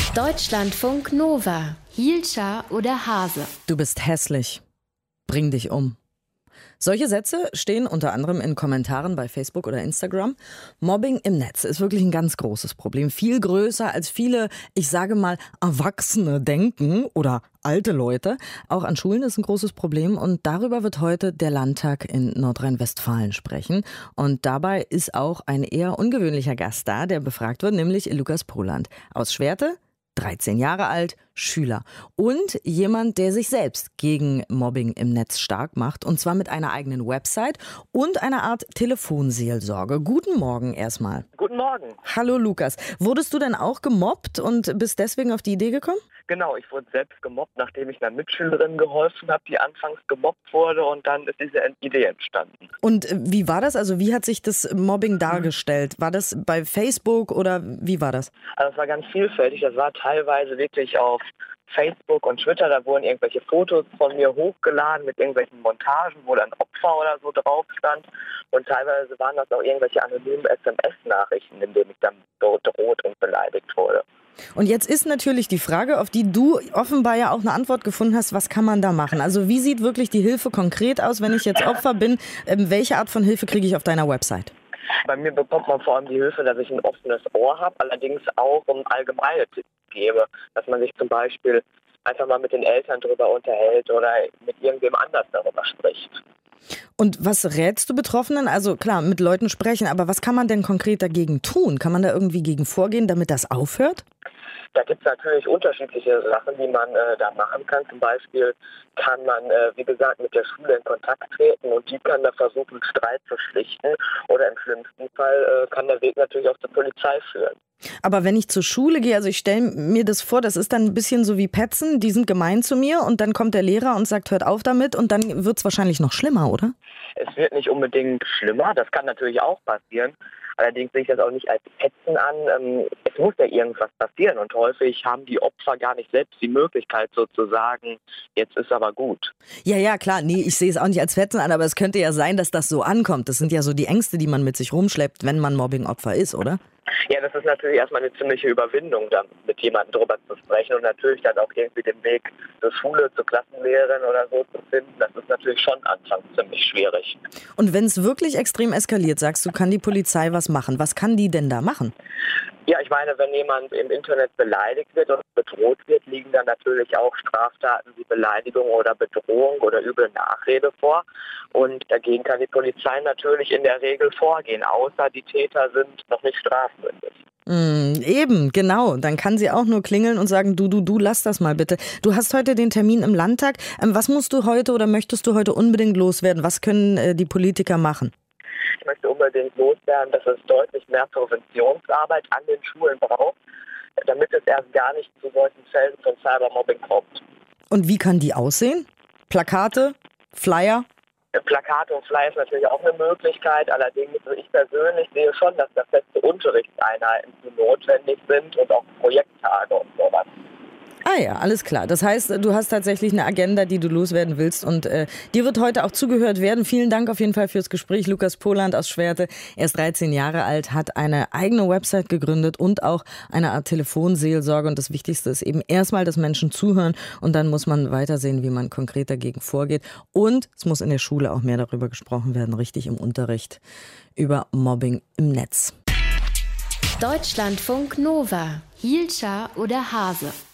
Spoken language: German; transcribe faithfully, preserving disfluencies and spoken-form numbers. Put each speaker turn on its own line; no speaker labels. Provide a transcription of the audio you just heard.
Deutschlandfunk Nova. Hielscher oder Hase?
Du bist hässlich. Bring dich um. Solche Sätze stehen unter anderem in Kommentaren bei Facebook oder Instagram. Mobbing im Netz ist wirklich ein ganz großes Problem. Viel größer als viele, ich sage mal, Erwachsene denken oder alte Leute. Auch an Schulen ist ein großes Problem und darüber wird heute der Landtag in Nordrhein-Westfalen sprechen. Und dabei ist auch ein eher ungewöhnlicher Gast da, der befragt wird, nämlich Lukas Poland aus Schwerte. dreizehn Jahre alt, Schüler und jemand, der sich selbst gegen Mobbing im Netz stark macht und zwar mit einer eigenen Website und einer Art Telefonseelsorge. Guten Morgen erstmal.
Guten Morgen.
Hallo Lukas. Wurdest du denn auch gemobbt und bist deswegen auf die Idee gekommen?
Genau, ich wurde selbst gemobbt, nachdem ich einer Mitschülerin geholfen habe, die anfangs gemobbt wurde und dann ist diese Idee entstanden.
Und wie war das? Also wie hat sich das Mobbing dargestellt? War das bei Facebook oder wie war das?
Also es war ganz vielfältig, das war teilweise wirklich auf Facebook und Twitter, da wurden irgendwelche Fotos von mir hochgeladen mit irgendwelchen Montagen, wo dann Opfer oder so drauf stand. Und teilweise waren das auch irgendwelche anonymen S M S-Nachrichten, in denen ich dann bedroht und beleidigt wurde.
Und jetzt ist natürlich die Frage, auf die du offenbar ja auch eine Antwort gefunden hast, was kann man da machen? Also wie sieht wirklich die Hilfe konkret aus, wenn ich jetzt Opfer bin? Ähm, welche Art von Hilfe kriege ich auf deiner Website?
Bei mir bekommt man vor allem die Hilfe, dass ich ein offenes Ohr habe, allerdings auch um allgemeine Tipps gebe, dass man sich zum Beispiel einfach mal mit den Eltern darüber unterhält oder mit irgendwem anders darüber spricht.
Und was rätst du Betroffenen? Also klar, mit Leuten sprechen, aber was kann man denn konkret dagegen tun? Kann man da irgendwie gegen vorgehen, damit das aufhört?
Da gibt es natürlich unterschiedliche Sachen, die man äh, da machen kann. Zum Beispiel kann man, äh, wie gesagt, mit der Schule in Kontakt treten und die kann da versuchen, Streit zu schlichten. Oder im schlimmsten Fall äh, kann der Weg natürlich auch zur Polizei führen.
Aber wenn ich zur Schule gehe, also ich stelle mir das vor, das ist dann ein bisschen so wie Petzen, die sind gemein zu mir und dann kommt der Lehrer und sagt, hört auf damit und dann wird es wahrscheinlich noch schlimmer, oder?
Es wird nicht unbedingt schlimmer, das kann natürlich auch passieren. Allerdings sehe ich das auch nicht als Petzen an. Es muss ja irgendwas passieren und häufig haben die Opfer gar nicht selbst die Möglichkeit sozusagen, jetzt ist aber gut.
Ja, ja, klar. Nee, ich sehe es auch nicht als Petzen an, aber es könnte ja sein, dass das so ankommt. Das sind ja so die Ängste, die man mit sich rumschleppt, wenn man Mobbing-Opfer ist, oder?
Ja, das ist natürlich erstmal eine ziemliche Überwindung, da mit jemandem drüber zu sprechen und natürlich dann auch irgendwie den Weg zur Schule, zur Klassenlehrerin oder so zu finden. Das ist natürlich schon anfangs ziemlich schwierig.
Und wenn es wirklich extrem eskaliert, sagst du, kann die Polizei was machen? Was kann die denn da machen?
Ja, ich meine, wenn jemand im Internet beleidigt wird und bedroht wird, liegen dann natürlich auch Straftaten wie Beleidigung oder Bedrohung oder üble Nachrede vor. Und dagegen kann die Polizei natürlich in der Regel vorgehen, außer die Täter sind noch nicht strafmündig.
Mm, eben, genau. Dann kann sie auch nur klingeln und sagen, du, du, du, lass das mal bitte. Du hast heute den Termin im Landtag. Ähm, was musst du heute oder möchtest du heute unbedingt loswerden? Was können äh, die Politiker machen?
Ich möchte unbedingt loswerden, dass es deutlich mehr Präventionsarbeit an den Schulen braucht, damit es erst gar nicht zu solchen Fällen von Cybermobbing kommt.
Und wie kann die aussehen? Plakate? Flyer?
Plakate und Flyer ist natürlich auch eine Möglichkeit, allerdings ich persönlich sehe schon, dass da feste Unterrichtseinheiten notwendig sind und auch Projekttage und sowas.
Ah ja, alles klar. Das heißt, du hast tatsächlich eine Agenda, die du loswerden willst und äh, dir wird heute auch zugehört werden. Vielen Dank auf jeden Fall fürs Gespräch. Lukas Poland aus Schwerte, er ist dreizehn Jahre alt, hat eine eigene Website gegründet und auch eine Art Telefonseelsorge. Und das Wichtigste ist eben erstmal, dass Menschen zuhören und dann muss man weitersehen, wie man konkret dagegen vorgeht. Und es muss in der Schule auch mehr darüber gesprochen werden, richtig im Unterricht, über Mobbing im Netz.
Deutschlandfunk Nova. Hielscher oder Hase?